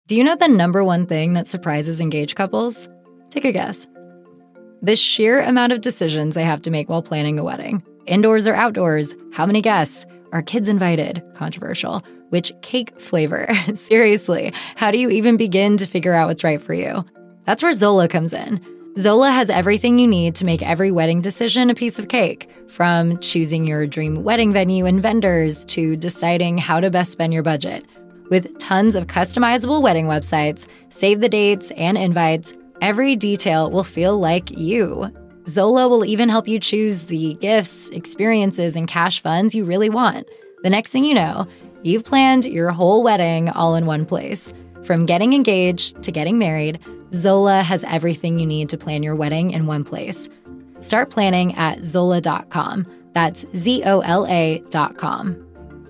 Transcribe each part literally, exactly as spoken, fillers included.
Do you know the number one thing that surprises engaged couples? Take a guess. The sheer amount of decisions they have to make while planning a wedding. Indoors or outdoors? How many guests? Are kids invited? Controversial. Which cake flavor? Seriously, how do you even begin to figure out what's right for you? That's where Zola comes in. Zola has everything you need to make every wedding decision a piece of cake, from choosing your dream wedding venue and vendors to deciding how to best spend your budget. With tons of customizable wedding websites, save the dates, and invites, every detail will feel like you. Zola will even help you choose the gifts, experiences, and cash funds you really want. The next thing you know, you've planned your whole wedding all in one place. From getting engaged to getting married, Zola has everything you need to plan your wedding in one place. Start planning at Zola dot com. That's Z O L A dot com.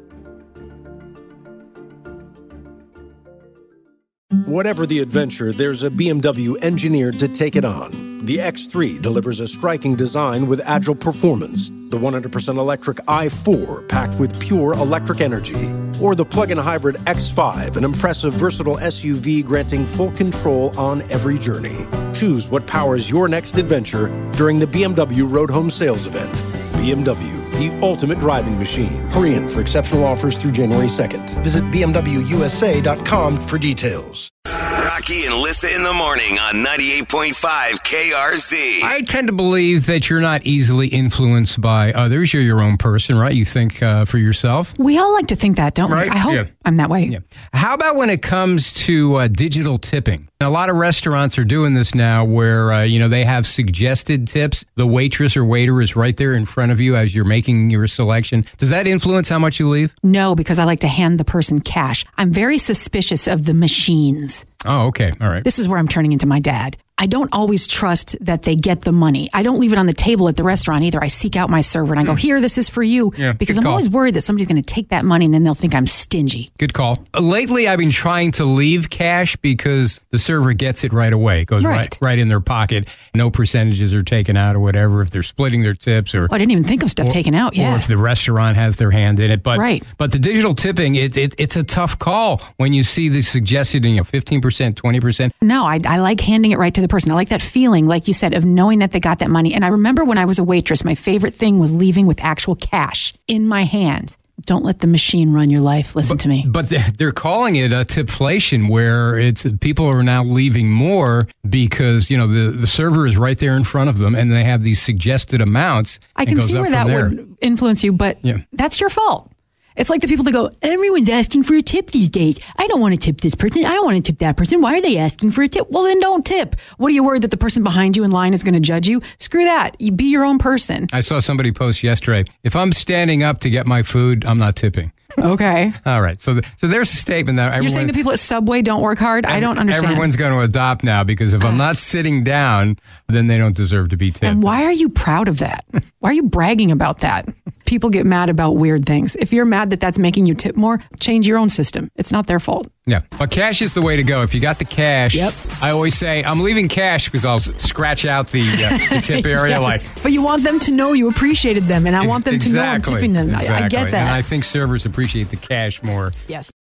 Whatever the adventure, there's a B M W engineered to take it on. The X three delivers a striking design with agile performance. The one hundred percent electric i four, packed with pure electric energy. Or the plug-in hybrid X five, an impressive, versatile S U V granting full control on every journey. Choose what powers your next adventure during the B M W Road Home Sales Event. B M W, the ultimate driving machine. Hurry in for exceptional offers through January second. Visit B M W U S A dot com for details. Rocky and Lissa in the morning on ninety-eight point five K R Z. I tend to believe that you're not easily influenced by others. You're your own person, right? You think uh, for yourself. We all like to think that, don't right? we? I hope yeah. I'm that way. Yeah. How about when it comes to uh, digital tipping? A lot of restaurants are doing this now where, uh, you know, they have suggested tips. The waitress or waiter is right there in front of you as you're making your selection. Does that influence how much you leave? No, because I like to hand the person cash. I'm very suspicious of the machines. Oh, okay. All right. This is where I'm turning into my dad. I don't always trust that they get the money. I don't leave it on the table at the restaurant either. I seek out my server and I go, here, this is for you. Yeah, because good I'm call. always worried that somebody's going to take that money and then they'll think I'm stingy. Good call. Lately, I've been trying to leave cash because the server gets it right away. It goes right. right right in their pocket. No percentages are taken out or whatever if they're splitting their tips. Or oh, I didn't even think of stuff or, taken out. Yeah. Or if the restaurant has their hand in it. But, right. but the digital tipping, it, it, it's a tough call when you see the suggested, you know, fifteen percent, twenty percent. No, I, I like handing it right to the person. I like that feeling, like you said, of knowing that they got that money. And I remember when I was a waitress, my favorite thing was leaving with actual cash in my hands. Don't let the machine run your life. Listen but, to me. But they're calling it a tipflation, where it's people are now leaving more because, you know, the, the server is right there in front of them and they have these suggested amounts. I can see where that there. would influence you, but yeah. That's your fault. It's like the people that go, everyone's asking for a tip these days. I don't want to tip this person. I don't want to tip that person. Why are they asking for a tip? Well, then don't tip. What are you worried that the person behind you in line is going to judge you? Screw that. You be your own person. I saw somebody post yesterday, if I'm standing up to get my food, I'm not tipping. Okay. All right. So, th- so there's a statement that everyone, you're saying the people at Subway don't work hard. Every, I don't understand. Everyone's going to adopt now because if I'm not sitting down, then they don't deserve to be tipped. And why are you proud of that? Why are you bragging about that? People get mad about weird things. If you're mad that that's making you tip more, change your own system. It's not their fault. Yeah. But cash is the way to go. If you got the cash, yep. I always say, I'm leaving cash because I'll scratch out the, uh, the tip area. Yes. Like, but you want them to know you appreciated them, and I ex- want them exactly, to know I'm tipping them. Exactly. I, I get that. And I think servers appreciate the cash more. Yes.